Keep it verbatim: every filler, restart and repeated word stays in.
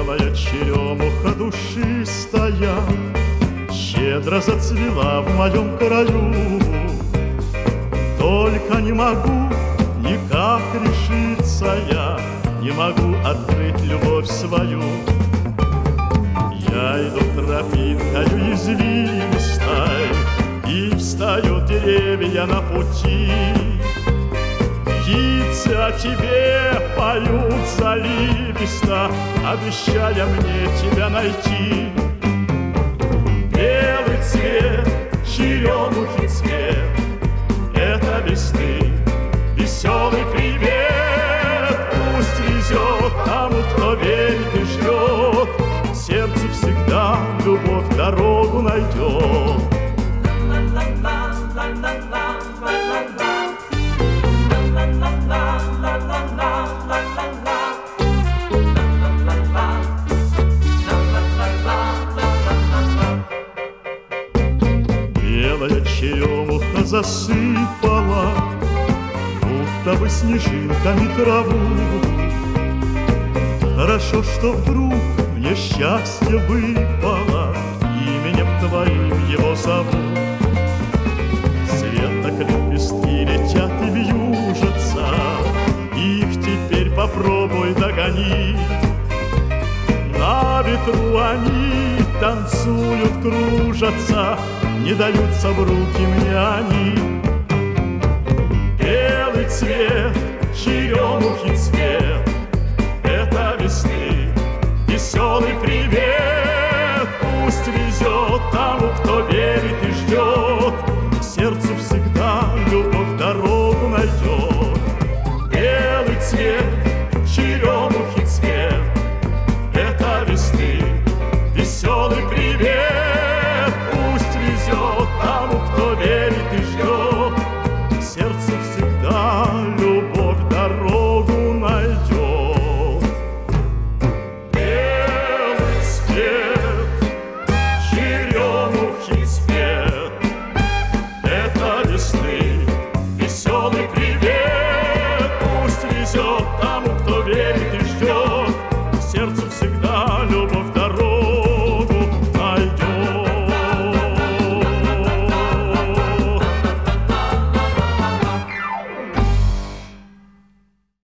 Белая черемуха душистая щедро зацвела в моем краю. Только не могу никак решиться я, не могу открыть любовь свою. Я иду тропинкою извилистой, и встают деревья на пути. Птицы о тебе поют заливисто, обещая мне тебя найти. Белый цвет, черемухи цвет, это весны, веселый привет. Пусть везет тому, кто верит и ждет, сердце всегда любовь дорогу найдет. Белая черемуха засыпала будто бы снежинками траву. Хорошо, что вдруг мне счастье выпало, именем твоим его зовут. Светок лепестки летят и вьюжатся, их теперь попробуй догони. На ветру они танцуют, кружатся, не даются в руки мне они. Белый цвет, черемухи цвет, это весны, веселый привет. Пусть везет тому, кто верит и ждет, сердцу всегда любовь дорогу найдет. Белый цвет, черемухи цвет, это весны, веселый привет. Пусть везет тому, кто верит и ждет, сердце всегда любовь дорогу найдет. Белый цвет, черемухи цвет, это весны, веселый привет. Пусть везет тому, кто верит